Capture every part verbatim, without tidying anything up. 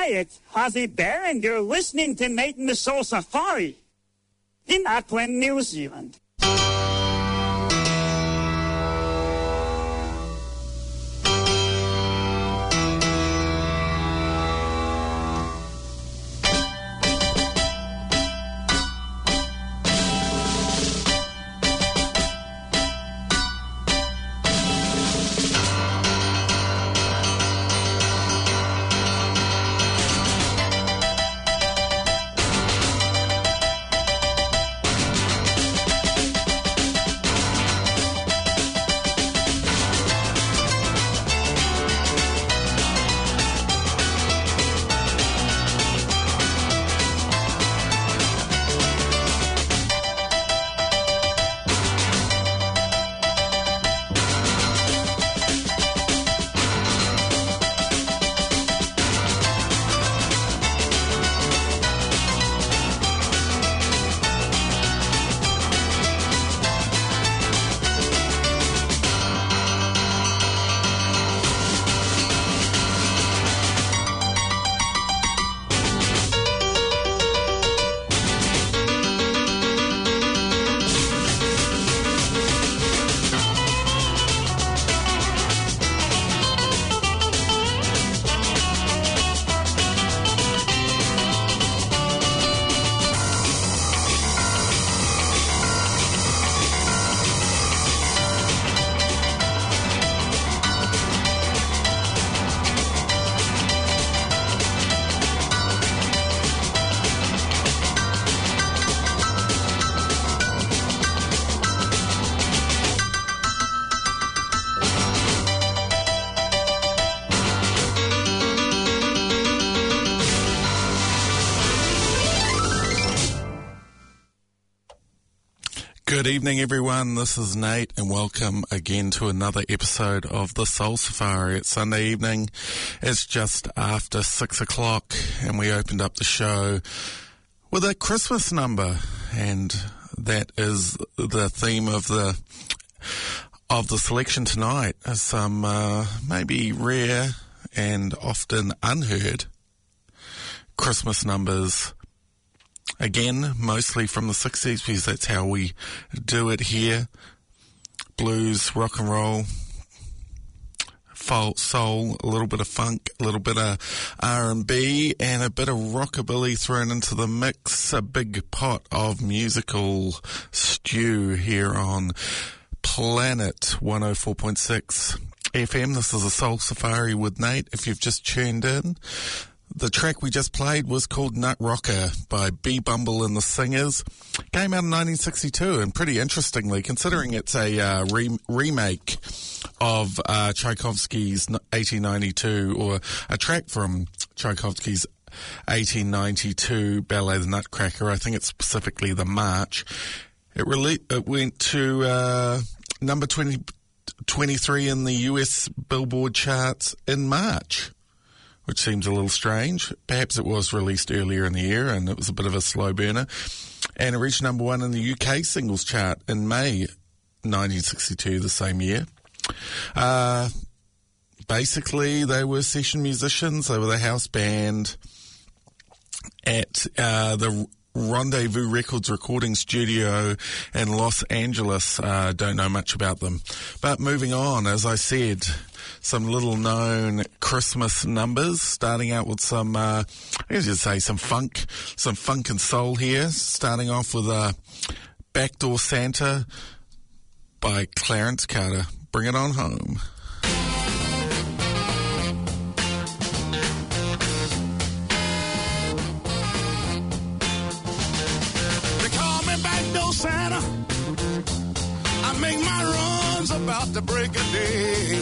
Hi, it's Ozzy Bear, and you're listening to Nate and the Soul Safari in Auckland, New Zealand. Good evening, everyone. This is Nate, and welcome again to another episode of the Soul Safari. It's Sunday evening. It's just after six o'clock, and we opened up the show with a Christmas number, and that is the theme of the of the selection tonight. Some uh, maybe rare and often unheard Christmas numbers. Again, mostly from the sixties, because that's how we do it here. Blues, rock and roll, soul, a little bit of funk, a little bit of R and B, and a bit of rockabilly thrown into the mix. A big pot of musical stew here on Planet one oh four point six F M. This is a Soul Safari with Nate, if you've just tuned in. The track we just played was called Nut Rocker by B. Bumble and the Singers. Came out in nineteen sixty-two, and pretty interestingly, considering it's a uh, re- remake of uh, Tchaikovsky's eighteen ninety-two, or a track from Tchaikovsky's eighteen ninety-two ballet The Nutcracker, I think it's specifically the march. It, rele- it went to uh, number twenty, twenty-three in the U S Billboard charts in March, which seems a little strange. Perhaps it was released earlier in the year and it was a bit of a slow burner. And it reached number one in the U K singles chart in May nineteen sixty-two, the same year. Uh, basically, they were session musicians. They were the house band at uh, the Rendezvous Records recording studio in Los Angeles. Uh, don't know much about them. But moving on, as I said, some little known Christmas numbers, starting out with some, uh, I guess you'd say some funk, some funk and soul here, starting off with uh, Backdoor Santa by Clarence Carter. Bring it on home. They call me Backdoor Santa. I make my runs about the break of day.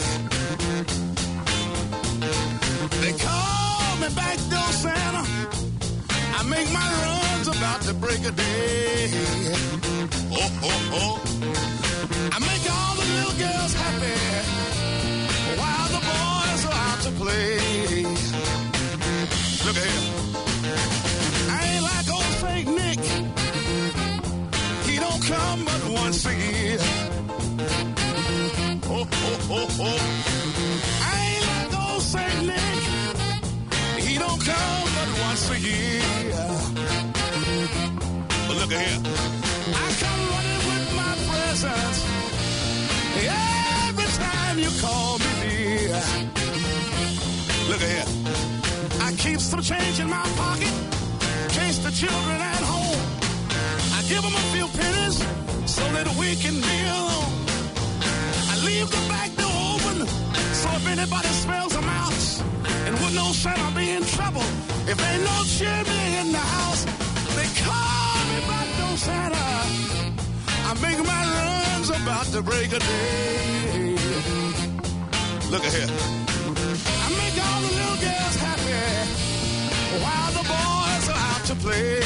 They call me Backdoor Santa. I make my runs about the break of day. Oh, oh, oh. I make all the little girls happy while the boys are out to play. Look at here. I ain't like old Saint Nick. He don't come but once a year. Oh, oh, oh, oh. I ain't like old Saint Nick. He don't come once a year. But look at here. I come running with my presents every time you call me dear. Look at here. I keep some change in my pocket, chase the children at home. I give them a few pennies so that we can be alone. I leave the back door open so if anybody smells a mouse, and would no Santa be in trouble if ain't no chimney in the house. They call me back door Santa. I make my runs about the break of day. Look at here. I make all the little girls happy while the boys are out to play.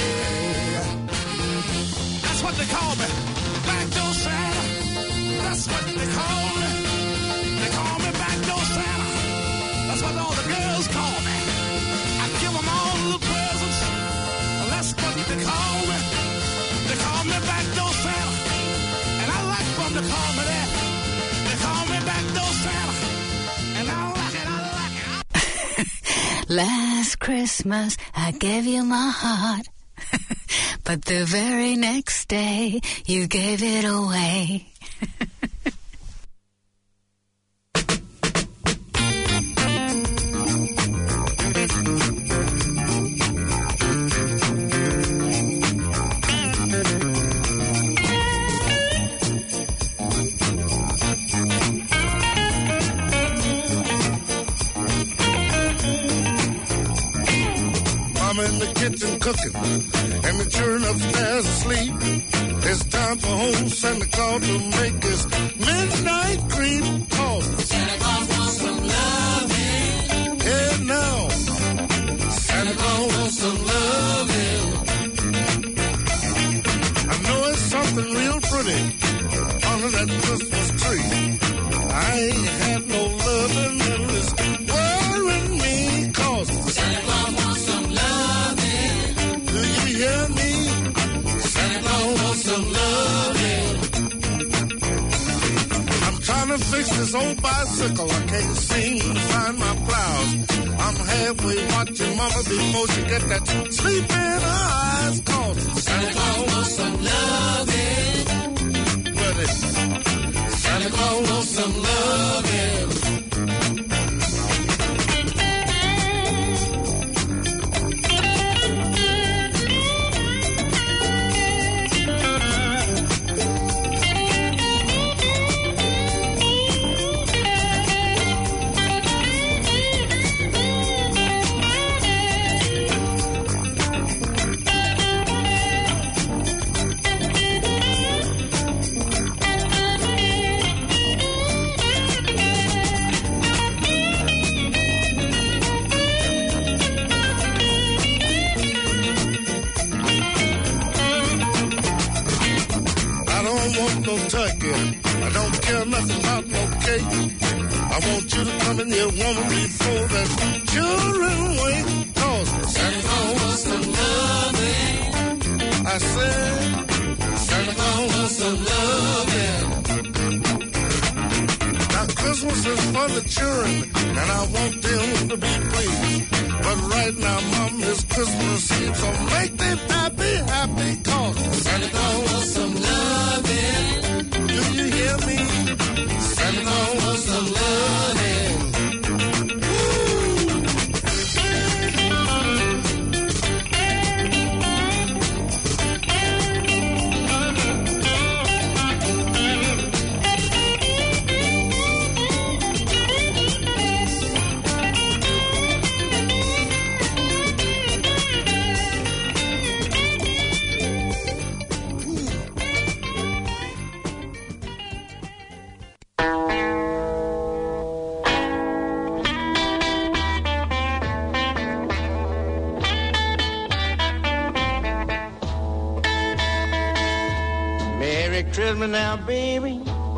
That's what they call me, back door Santa. That's what they call me. They call me back door Santa. That's what all the girls call me. I give them all the presents. That's what they call me. They call me back door Santa. And I like them to call me that. They call me back door Santa. And I like it, I like it. Last Christmas I gave you my heart. But the very next day you gave it away. In the kitchen cooking, and the children upstairs asleep. It's time for old Santa Claus to make his midnight creep. Oh, Santa Claus wants some loving. Yeah, now Santa Claus wants some loving. I know it's something real pretty under that Christmas tree. I ain't had no loving and it's worrying me, cause Santa Claus wants some loving. Hear me? Santa Claus wants some loving. I'm trying to fix this old bicycle. I can't seem to find my plows. I'm halfway watching Mama before she get that sleep in her eyes. Cause Santa Claus wants some loving. Ready? Santa Claus wants some loving. Turkey. I don't care nothing about no cake. I want you to come in here, woman, before that children wake. Cause Santa Claus wants some loving. I said, Santa Claus wants some loving. Now Christmas is for the children, and I want them to be pleased. But right now, Mom, it's Christmas Eve, so make them happy, happy. Cause Santa Claus wants some loving. Do you hear me? Santa Claus wants some loving. Christmas now, baby.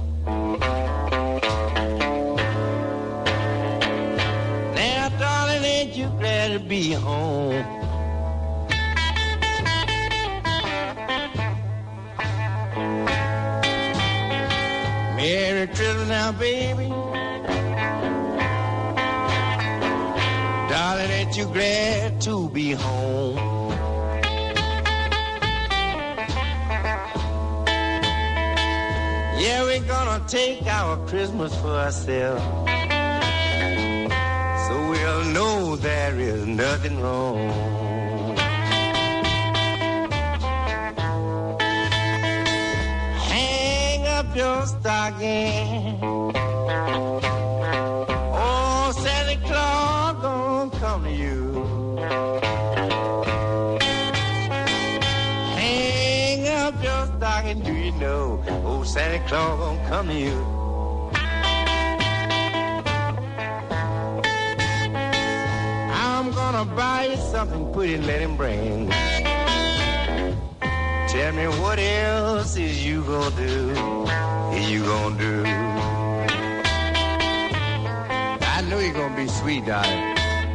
Now, darling, ain't you glad to be home? Merry Christmas now, baby. Darling, ain't that you're glad to be home. Yeah, we're gonna take our Christmas for ourselves, so we'll know there is nothing wrong. Hang up your stocking. Oh, Santa Claus gonna come to you. Hang up your stocking, do you know? Oh, Santa Claus gonna come to you. I'm gonna buy you something pretty and let him bring. Tell me what else is you gonna do? Is you gonna do? I know you're gonna be sweet, darling.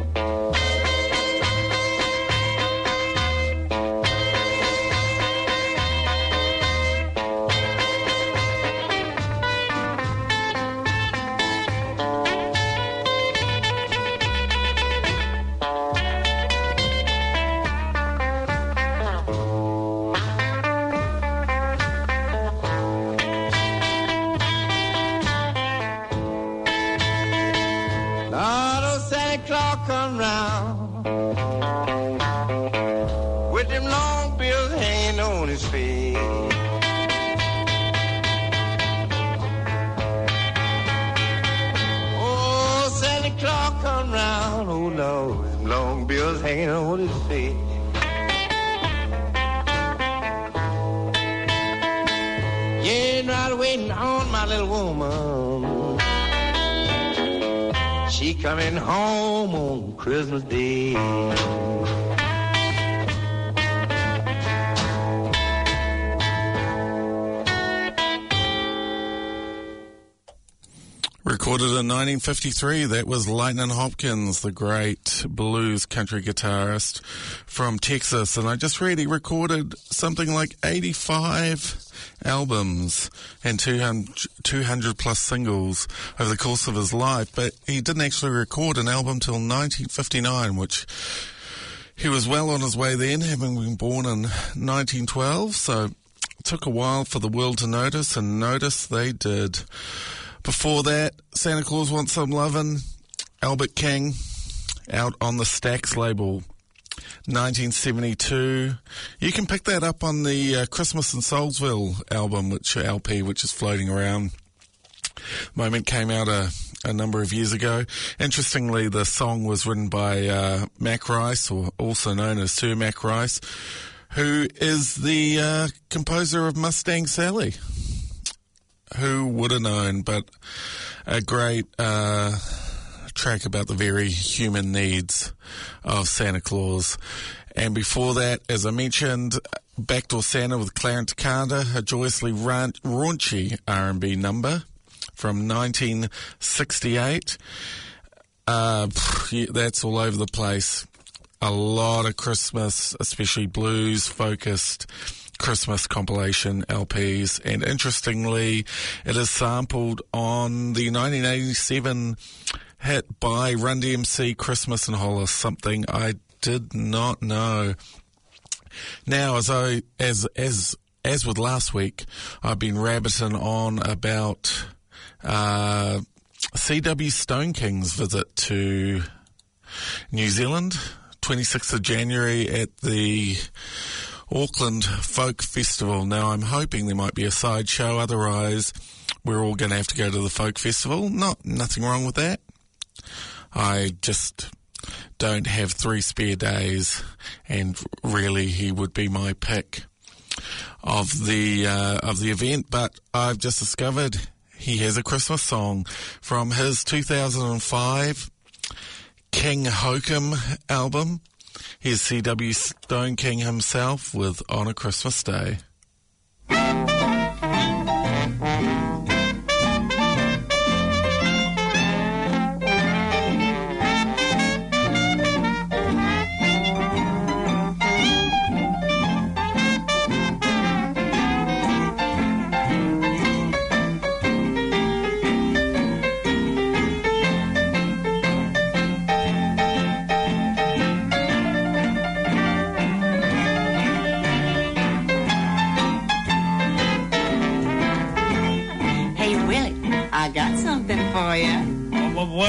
Come round with them long bills hanging on his face. Oh, Santa Claus come round, oh Lord, with them long bills hanging on his face. Yeah, right waiting on my little woman. She coming home on Christmas Day. Recorded in nineteen fifty-three, that was Lightnin' Hopkins, the great blues country guitarist from Texas. And I just read he recorded something like eighty-five albums and two hundred plus singles over the course of his life, but he didn't actually record an album till nineteen fifty-nine, which he was well on his way then, having been born in nineteen twelve, so it took a while for the world to notice, and notice they did. Before that, Santa Claus Wants Some Lovin', Albert King, out on the Stax label, nineteen seventy-two. You can pick that up on the uh, Christmas in Soulsville album, which L P, which is floating around. Moment came out a, a number of years ago. Interestingly, the song was written by uh, Mac Rice, or also known as Sir Mac Rice, who is the uh, composer of Mustang Sally. Who would have known? But a great uh, track about the very human needs of Santa Claus. And before that, as I mentioned, Backdoor Santa with Clarence Carter, a joyously ra- raunchy R and B number from nineteen sixty-eight. Uh, that's all over the place. A lot of Christmas, especially blues-focused Christmas compilation L Ps, and interestingly, it is sampled on the nineteen eighty-seven hit by Run D M C, Christmas in Hollis, something I did not know. Now, as I as as as with last week, I've been rabbiting on about uh, C W Stone King's visit to New Zealand, twenty-sixth of January at the Auckland Folk Festival. Now, I'm hoping there might be a sideshow, otherwise we're all going to have to go to the Folk Festival. Not nothing wrong with that. I just don't have three spare days, and really he would be my pick of the uh, of the event. But I've just discovered he has a Christmas song from his two thousand five King Hokum album. Here's C W Stone King himself with On a Christmas Day.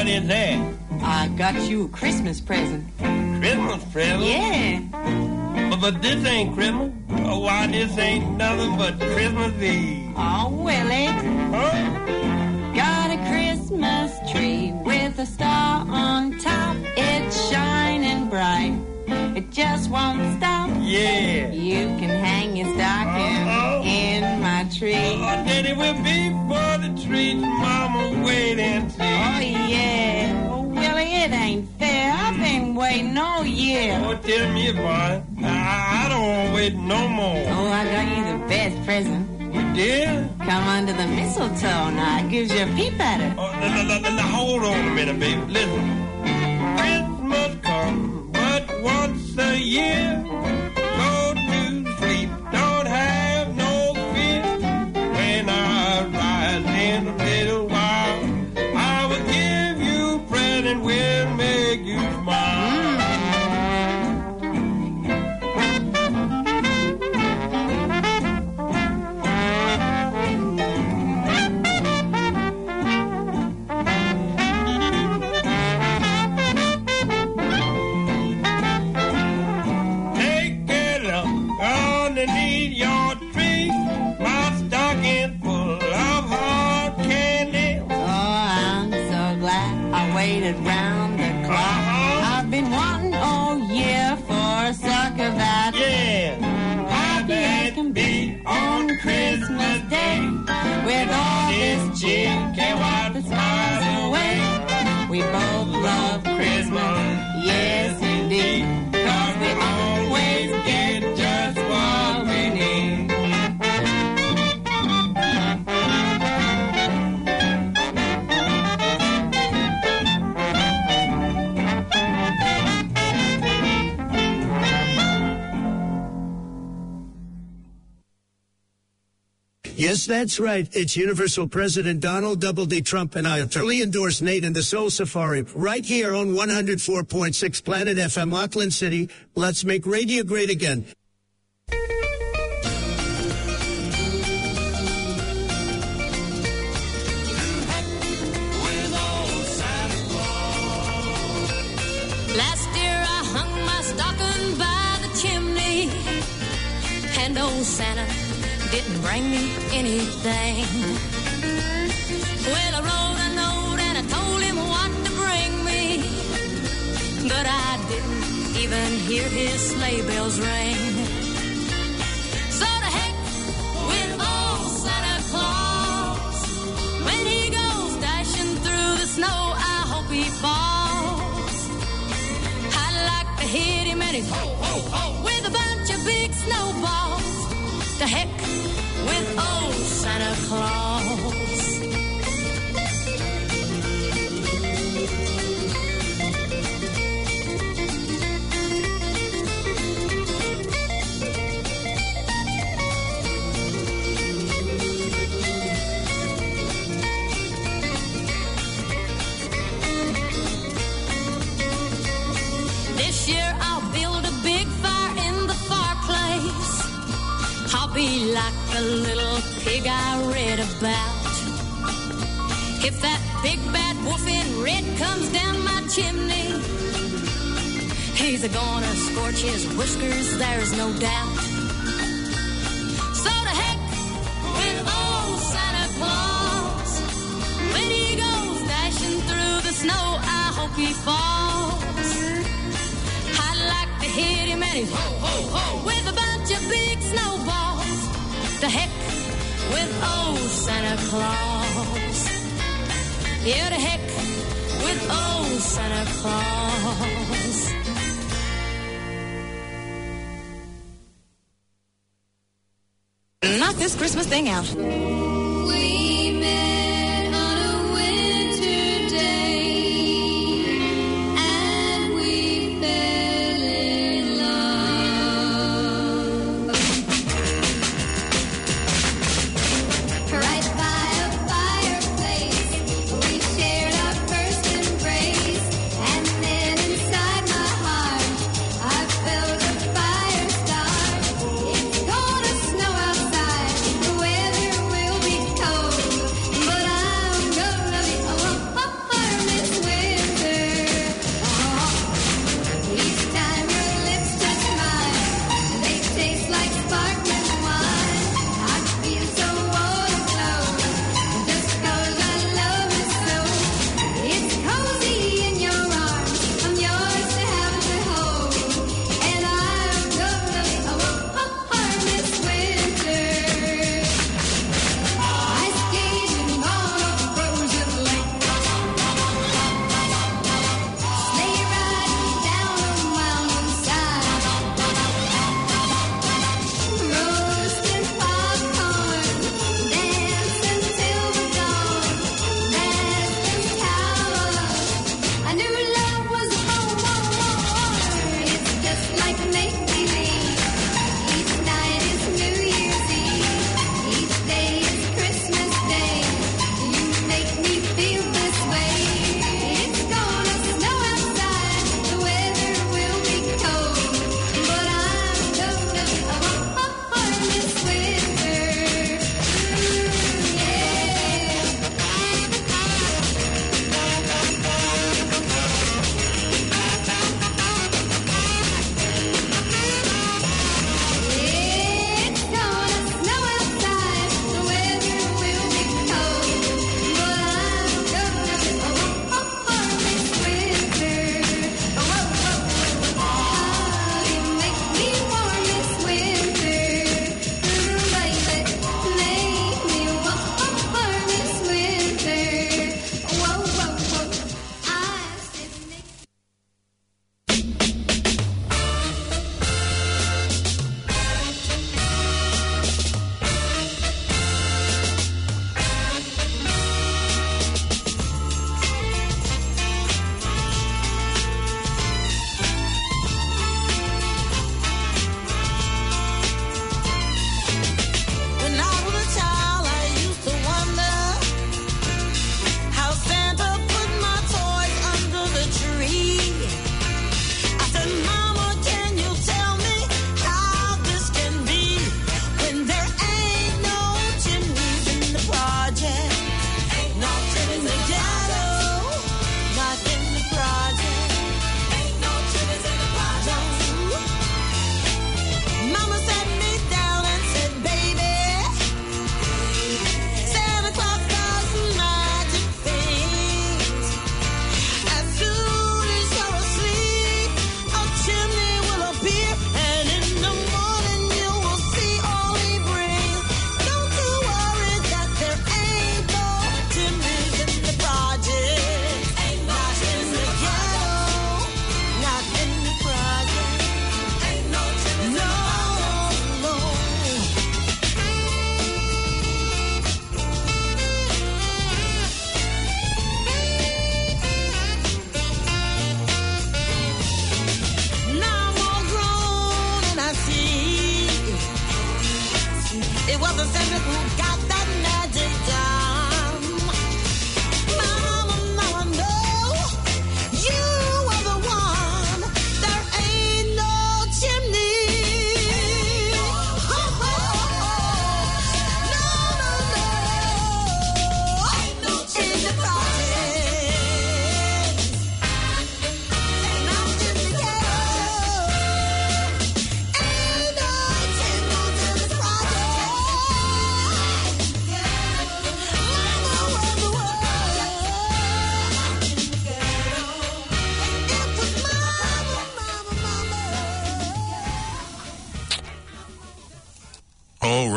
is that? I got you a Christmas present. Christmas present? Yeah. But, but this ain't Christmas. Oh, why this ain't nothing but Christmas Eve? Oh, Willie. Huh? Got a Christmas tree with a star on top. It's shining bright. It just won't stop. Yeah. You can hang your stocking Uh-oh. in my tree. Oh, Daddy will be for the treat. Mama, wait and see. Oh, yeah. Oh, Willie, it ain't fair. I've been waiting all year. Oh, tell me about it. I, I don't want to wait no more. Oh, I got you the best present. You did? Come under the mistletoe now. It gives you a peep at it. Oh, now, now, now, now, hold on a minute, baby. Listen. Christmas comes but once a year. Go to sleep, don't have no fear. When I rise in a little while, I will give you a present, will make you smile. Round the clock. Uh-huh. I've been wanting all year for a sucker that yeah. happy as can be on Christmas Day. With all this cheer, can't wipe the smiles away. We both love Christmas, yes indeed, 'cause we always get just what we need. Yes, that's right. It's Universal President Donald Double D. Trump and I fully endorse Nate and the Soul Safari right here on one oh four point six Planet F M, Auckland City. Let's make radio great again. Last year I hung my stocking by the chimney, and old Santa didn't bring me anything. Well, I wrote a note and I told him what to bring me, but I didn't even hear his sleigh bells ring. So to heck with old Santa Claus. When he goes dashing through the snow, I hope he falls. I'd like to hit him and he's ho, ho, ho, with a bunch of big snowballs. To heck with old Santa Claus. This year I'll build a big fire in the fireplace. I'll be like the little pig I read about. If that big bad wolf in red comes down my chimney, he's a gonna scorch his whiskers, there's no doubt. So to heck with old Santa Claus. When he goes dashing through the snow, I hope he falls. I'd like to hit him and he's ho, ho, ho, with a bunch of big snowballs. To heck with old Santa Claus. Yeah, to heck with old Santa Claus. Knock this Christmas thing out. We met on a winter day, and we fell in love. Right by a fireplace, we shared our first embrace, and then inside my heart, I felt a fire start. It's gonna snow outside, the weather will be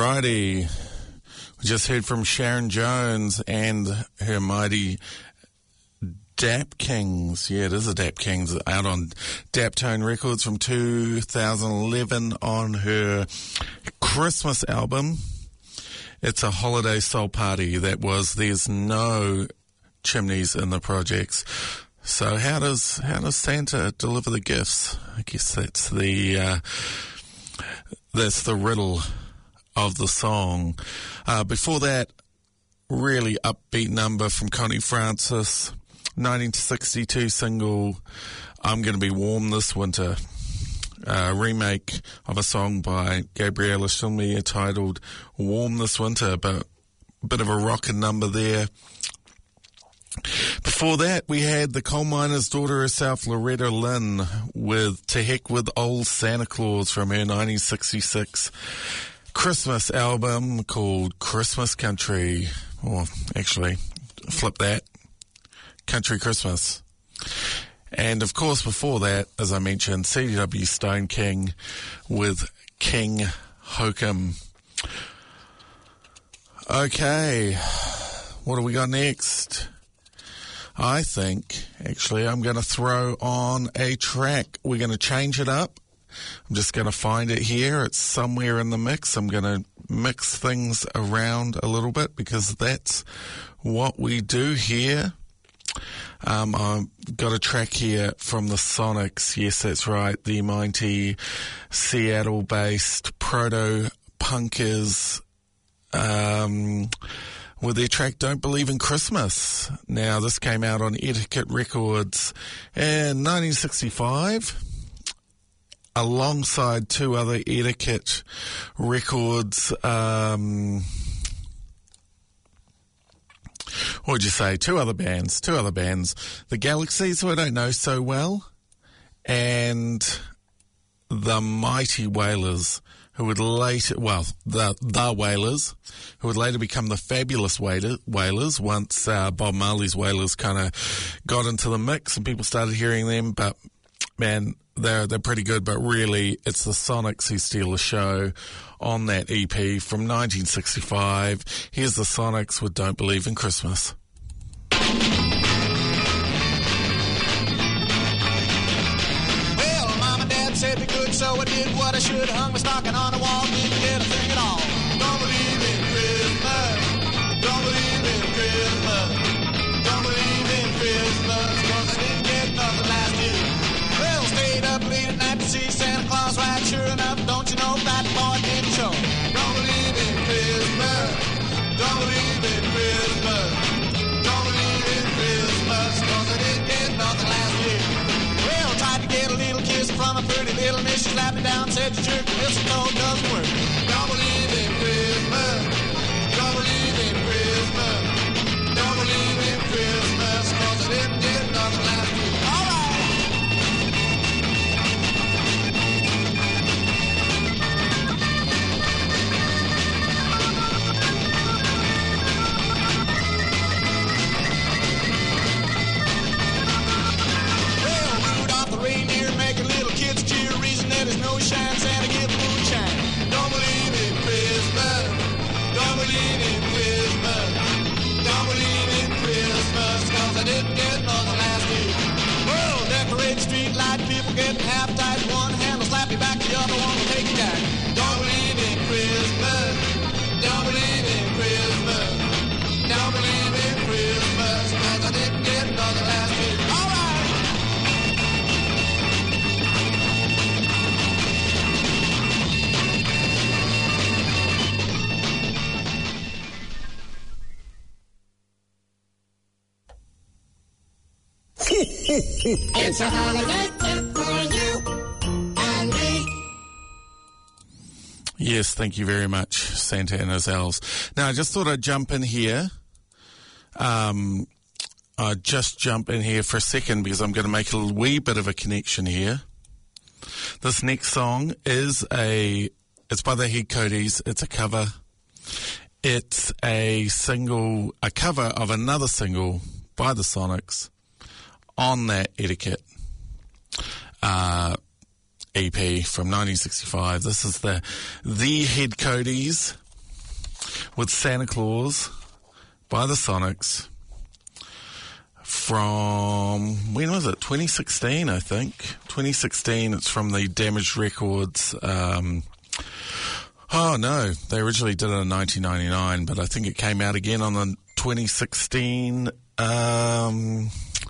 Alrighty. We just heard from Sharon Jones and her mighty Dap Kings. Yeah, it is a Dap Kings, out on Daptone Records from two thousand eleven on her Christmas album. It's a holiday soul party. That was There's No Chimneys in the Projects. So how does how does Santa deliver the gifts? I guess that's the uh, that's the riddle of the song. Uh, before that, really upbeat number from Connie Francis, nineteen sixty-two single, I'm Gonna Be Warm This Winter. A remake of a song by Gabriella Schilme titled Warm This Winter, but a bit of a rockin' number there. Before that, we had the coal miner's daughter herself, Loretta Lynn, with To Heck With Old Santa Claus from her nineteen sixty-six Christmas album called Christmas Country. Or actually, flip that, Country Christmas. And of course, before that, as I mentioned, C D W Stone King with King Hokum. Okay, what do we got next? I think, actually, I'm going to throw on a track. We're going to change it up. I'm just going to find it here. It's somewhere in the mix. I'm going to mix things around a little bit because that's what we do here. Um, I've got a track here from the Sonics. Yes, that's right. The mighty Seattle-based proto-punkers, um, with their track Don't Believe in Christmas. Now, this came out on Etiquette Records in nineteen sixty-five, alongside two other Etiquette Records, um, what would you say? Two other bands, two other bands. The Galaxies, who I don't know so well, and the Mighty Wailers, who would later, well, the the Wailers, who would later become the Fabulous Wailers once uh, Bob Marley's Wailers kind of got into the mix and people started hearing them. But man, they're they're pretty good. But really, it's the Sonics who steal the show on that E P from nineteen sixty-five. Here's the Sonics with Don't Believe in Christmas. Well, Mom and Dad said be good, so I did what I should. Hung my stocking on the wall, didn't get a thing at all. Don't believe in Christmas. Don't believe in Christmas. Don't believe in Christmas, 'cause I didn't get nothing last year. Well, stayed up late at night to see Santa Claus ride. Sure enough, don't you know that boy didn't show. Don't believe in Christmas. Don't believe in Christmas. Don't believe in Christmas, 'cause I didn't get nothing last year. Well, tried to get a little kiss from a pretty little miss. She slapped me down, said your jerk mistletoe doesn't work. Don't believe in Christmas. Don't believe in Christmas. Don't believe in Christmas, 'cause I didn't get nothing last year. All right. There's no shine, Santa give moonshine. Don't believe in Christmas. Don't believe in Christmas. Don't believe in Christmas, 'cause I didn't get nothing last year. Well, decorate the street light, people getting half tight. One hand will slap you back, the other one will take you back. Don't believe in Christmas. Don't believe in Christmas. Don't believe in Christmas, 'cause I didn't get nothing last year. All right. It's a holiday tip for you and me. Yes, thank you very much, Santa and his elves. Now, I just thought I'd jump in here. Um, I'd just jump in here for a second because I'm going to make a little wee bit of a connection here. This next song is a, it's by the Head Cody's. It's a cover. It's a single, a cover of another single by the Sonics on that Etiquette uh, E P from nineteen sixty-five. This is the The Head Cody's with Santa Claus by the Sonics from, when was it? twenty sixteen, I think. twenty sixteen, it's from the Damaged Records. Um, oh, no, they originally did it in nineteen ninety-nine, but I think it came out again on the twenty sixteen... Um,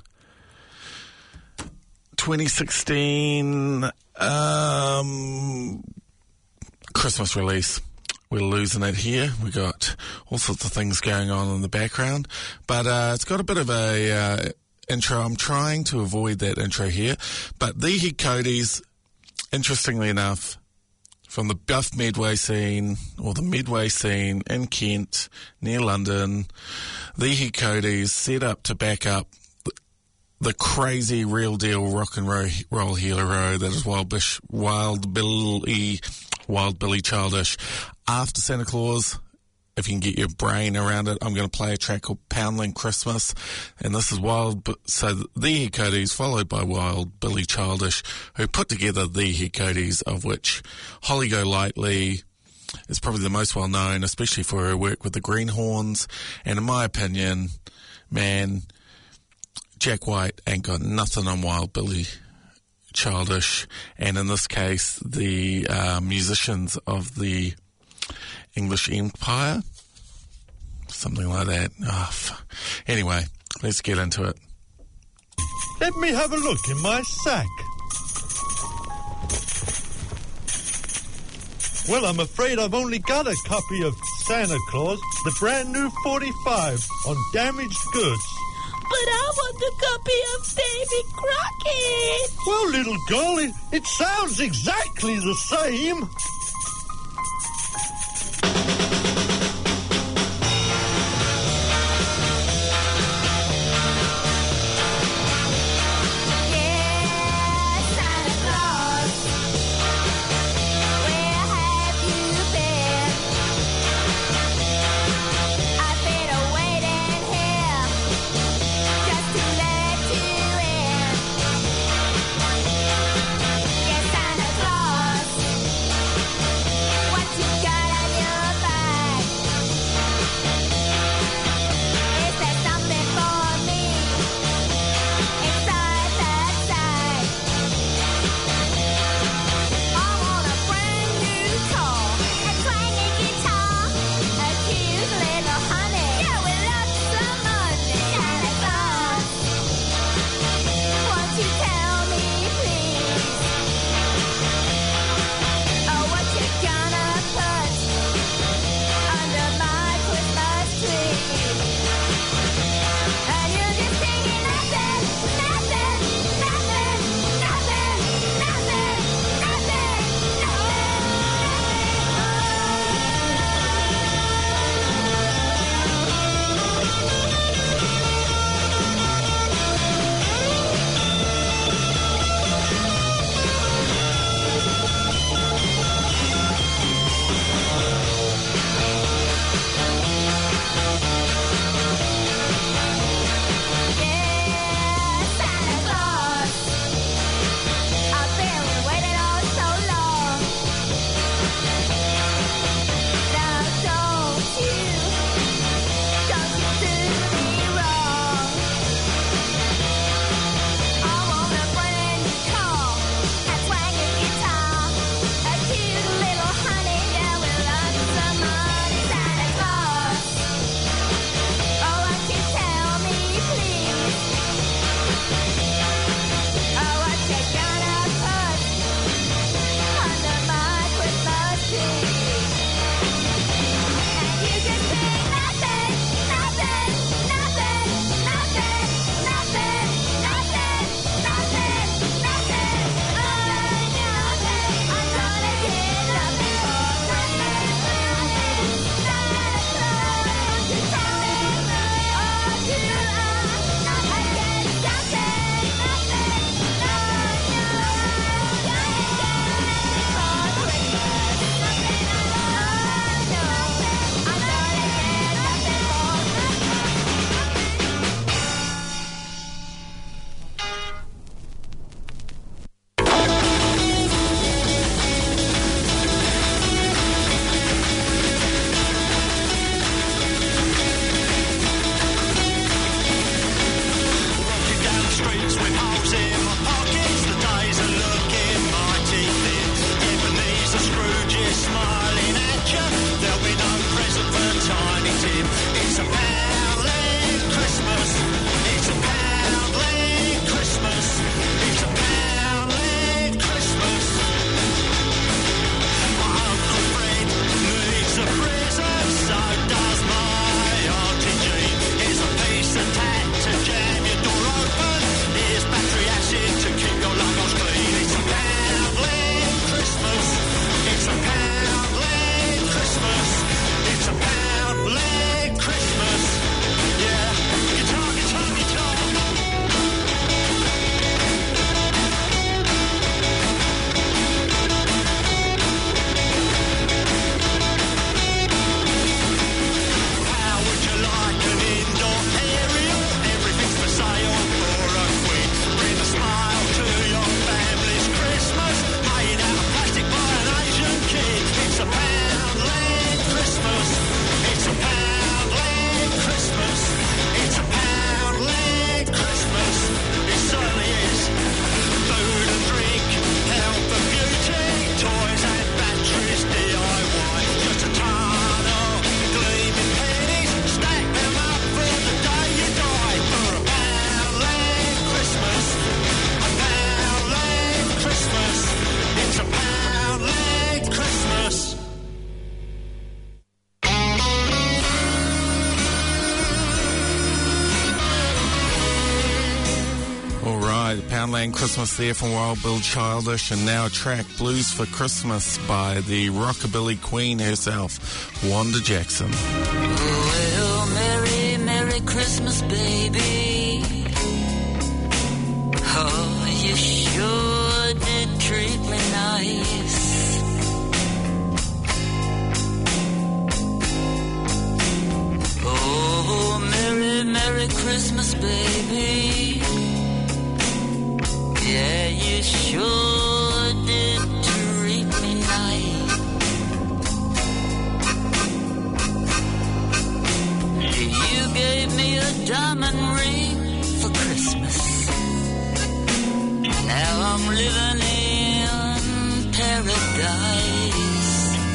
twenty sixteen um, Christmas release. We're losing it here. We got all sorts of things going on in the background, but uh, it's got a bit of a uh, intro. I'm trying to avoid that intro here, but the He Cody's, interestingly enough, from the Buff Medway scene, or the Medway scene in Kent, near London, the He Cody's set up to back up the crazy real deal rock and roll, roll hero that is Wild, Bish, Wild Billy, Wild Billy Childish. After Santa Claus, if you can get your brain around it, I'm going to play a track called Poundland Christmas, and this is Wild, so the He Cody's followed by Wild Billy Childish, who put together the He Cody's, of which Holly Golightly is probably the most well known, especially for her work with the Greenhorns, and in my opinion, man, Jack White ain't got nothing on Wild Billy Childish, and in this case, the uh, musicians of the English Empire, something like that. Oh, f- anyway, let's get into it. Let me have a look in my sack. Well, I'm afraid I've only got a copy of Santa Claus, the brand new forty-five, on damaged goods. But I want the copy of Davy Crockett. Well, little girl, it, it sounds exactly the same. playing Christmas there from Wild Bill Childish, and now a track, Blues for Christmas, by the rockabilly queen herself, Wanda Jackson. Well, Merry, Merry Christmas, baby. Oh, you sure did treat me nice. Oh, Merry, Merry Christmas, baby. Yeah, you sure did treat me nice. You gave me a diamond ring for Christmas. Now I'm living in paradise.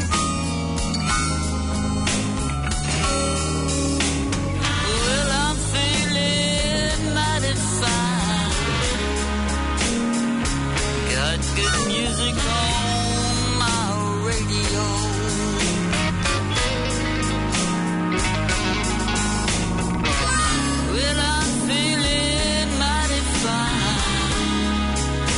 Well, I'm feeling mighty fine. Got good music on my radio. Well, I'm feeling mighty fine.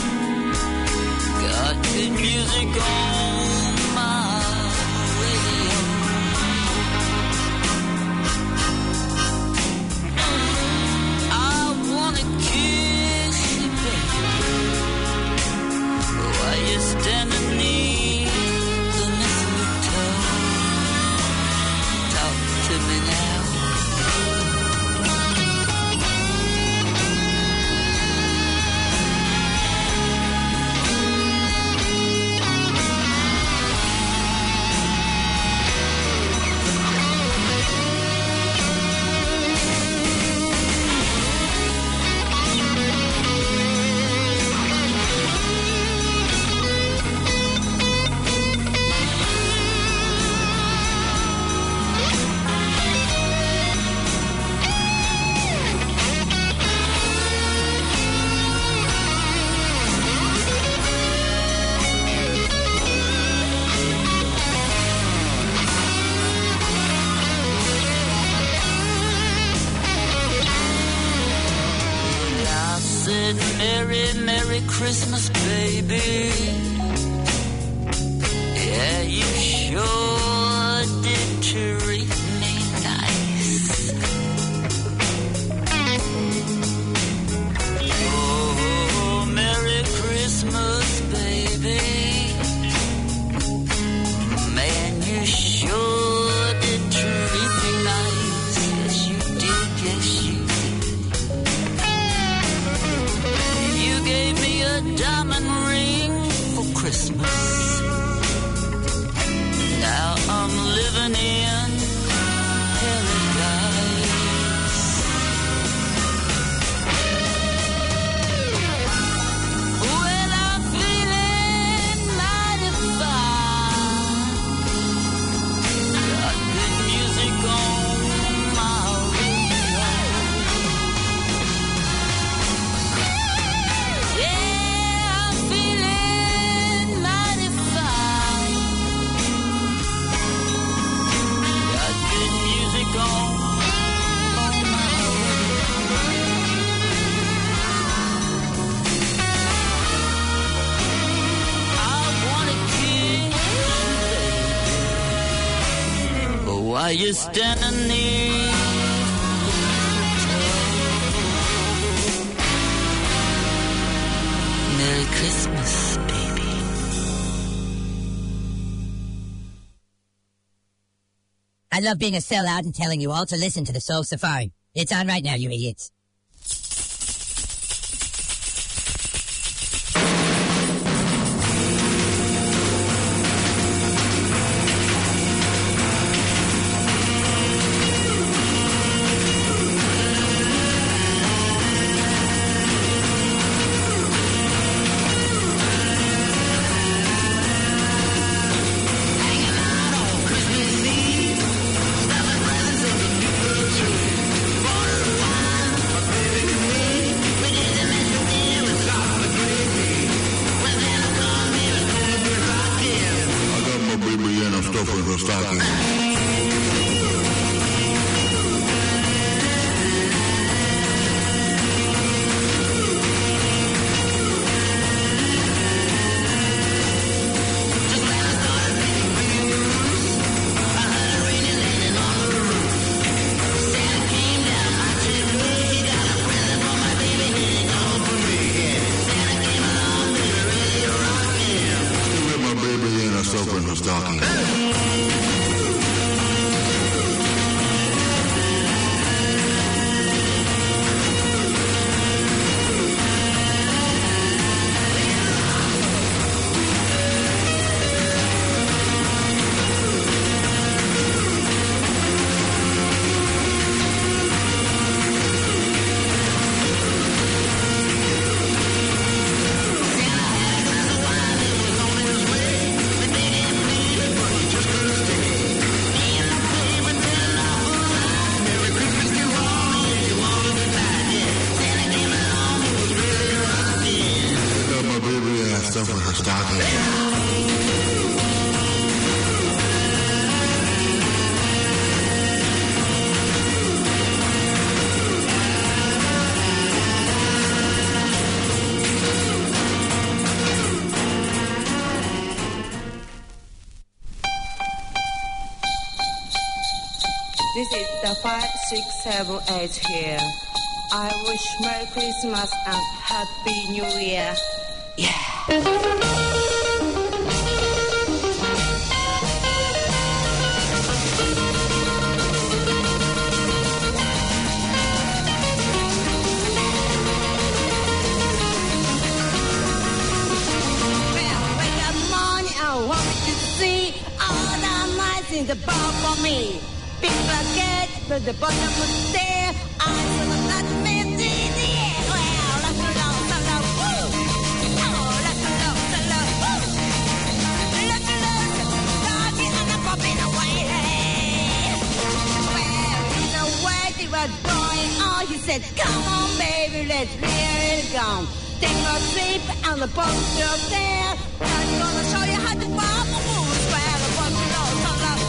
Got good music on my radio. I wanna kiss you, baby, while you're standing near the mistletoe. Talk to me now. I said, Merry, Merry Christmas, baby. Yeah, you sure did treat me nice. Oh, Merry Christmas, baby. Man, you sure did treat me nice. Yes, you did, yes, you did. You gave me a diamond ring for Christmas. Now I'm living in paradise. Well, I'm feeling mighty fine. Got good music on my radio. Yeah, I'm feeling mighty fine. Got good music on, on my radio. I wanna kiss you, baby, while you're standing near. Merry Christmas, baby. I love being a sellout and telling you all to listen to the Soul Safari. It's on right now, you idiots. stocking. This is the five, six, seven, eight here. I wish Merry Christmas and Happy New Year. Yeah. In the bar for me, big bucket, but the bottom was there. I was not meant to the well, let's go, let's go, woo! Oh, let's go, let's go, woo! Let's go, let's go, doggy and I'm popping away. Well, you know what it was going on. He said, come on, baby, let's let it go. Take a trip and the boat girl there. I'm gonna show you how to pop a moon. Well, the boat girl, so love.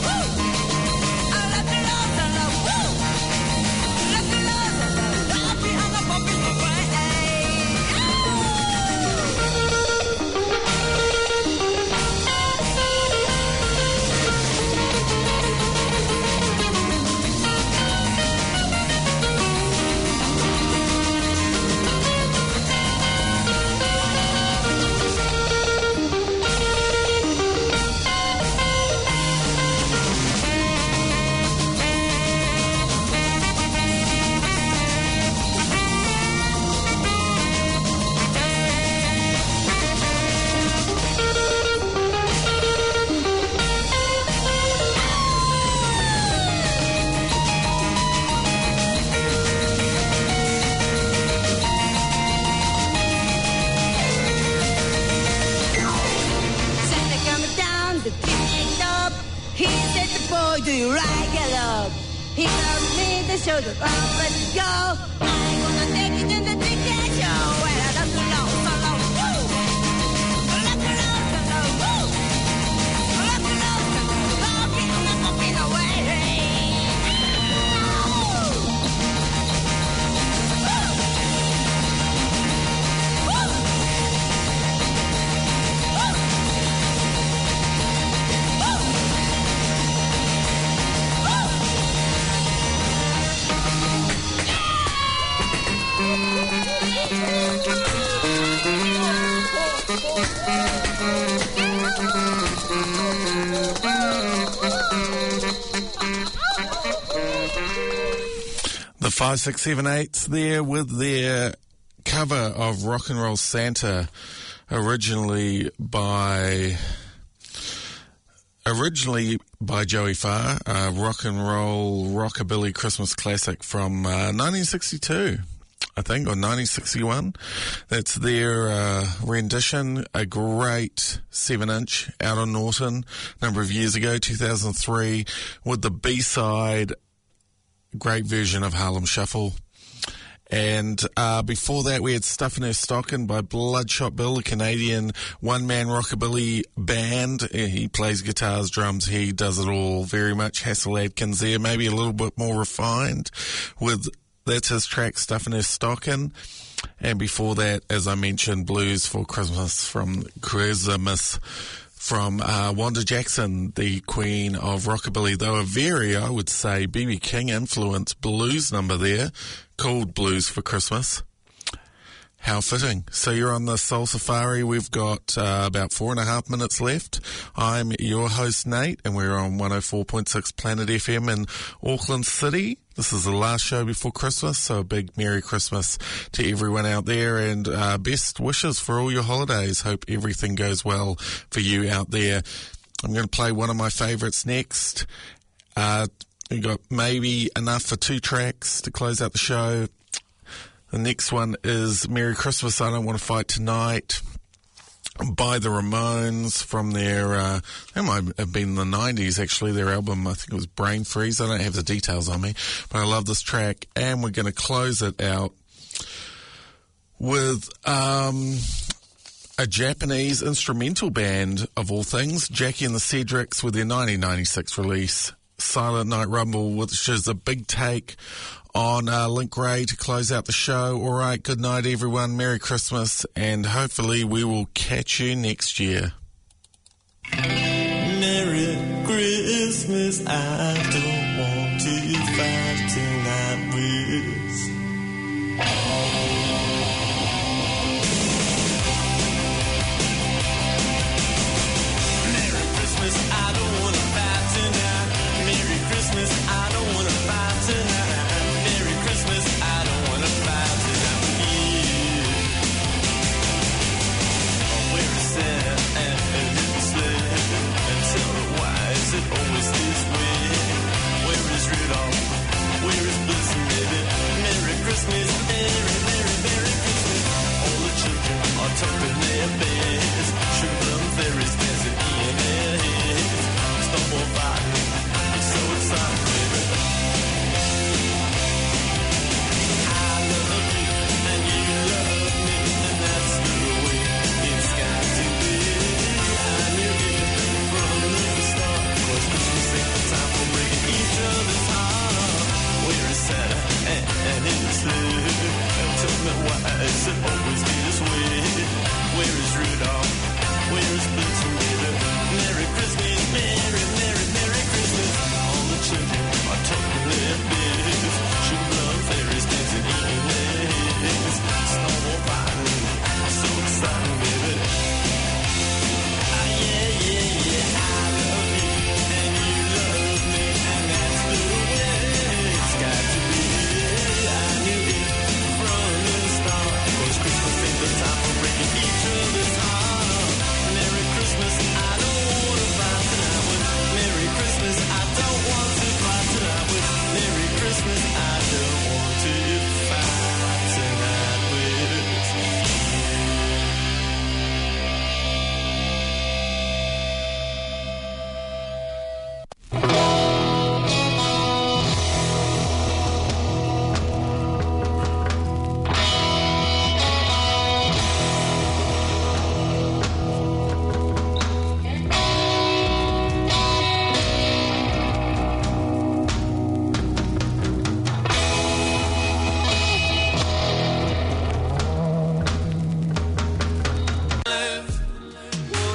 Do you like it up? He tells me to show the round, let's go. I'm gonna take you to the ticket show. Well, I love the low, so low, woo! I love the low, so low, woo! I love the low, so low, walking and I'm walking away. The five, six, seven, eights there with their cover of Rock and Roll Santa, originally by originally by Joey Farr, a rock and roll rockabilly Christmas classic from uh, nineteen sixty-two. I think, or nineteen sixty-one. That's their uh, rendition, a great seven inch out of Norton a number of years ago, two thousand three, with the B-side, great version of Harlem Shuffle. And uh, before that, we had Stuff in Her Stocking by Bloodshot Bill, a Canadian one-man rockabilly band. He plays guitars, drums, he does it all very much. Hassel Adkins there, maybe a little bit more refined with... That's his track, Stuff in Her Stocking. And before that, as I mentioned, Blues for Christmas from Christmas from uh, Wanda Jackson, the queen of rockabilly. Though a very, I would say, B B King influenced blues number there, called Blues for Christmas. How fitting. So you're on the Soul Safari. We've got uh, about four and a half minutes left. I'm your host, Nate, and we're on one oh four point six Planet F M in Auckland City. This is the last show before Christmas, so a big Merry Christmas to everyone out there, and uh, best wishes for all your holidays. Hope everything goes well for you out there. I'm going to play one of my favourites next. Uh, we got maybe enough for two tracks to close out the show. The next one is Merry Christmas, I Don't Want to Fight Tonight by the Ramones from their, uh, that might have been the nineties actually, their album, I think it was Brain Freeze. I don't have the details on me, but I love this track. And we're going to close it out with um, a Japanese instrumental band, of all things, Jackie and the Cedrics, with their nineteen ninety-six release, Silent Night Rumble, which is a big take on uh, Link Ray to close out the show. All right, good night, everyone. Merry Christmas, and hopefully we will catch you next year. Merry Christmas, I don't